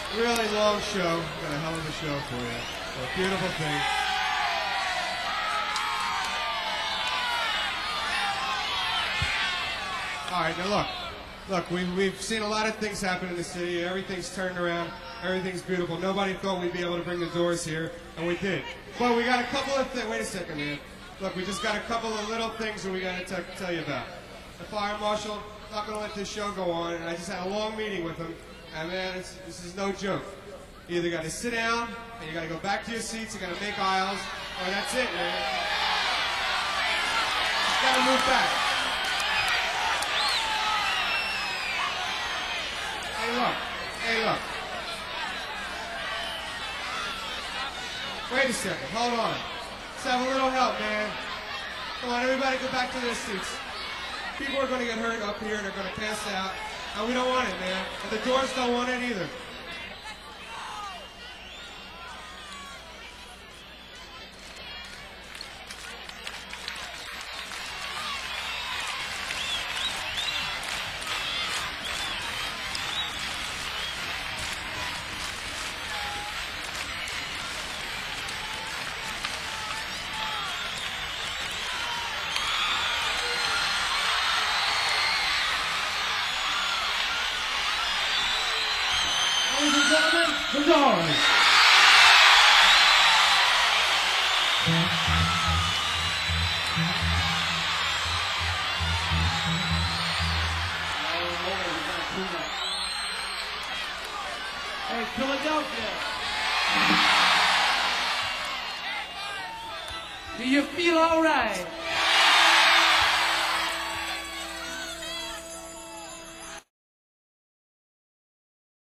Really long show. Got a hell of a show for you. A beautiful thing. All right, now look, we've seen a lot of things happen in the city. Everything's turned around. Everything's beautiful. Nobody thought we'd be able to bring the Doors here, and we did. But we got a couple of things. Wait a second, man. Look, we just got a couple of little things that we got to tell you about. The fire marshal not going to let this show go on, and I just had a long meeting with him, and man, this is no joke. You either got to sit down, and you got to go back to your seats. You got to make aisles, or that's it, man. You got to move back. Hey, look. Wait a second, hold on. Let's have a little help, man. Come on, everybody go back to their seats. People are going to get hurt up here and they're going to pass out. And we don't want it, man. And the Doors don't want it either. Ladies and gentlemen, the Doors. Hey, Philadelphia. Do you feel all right?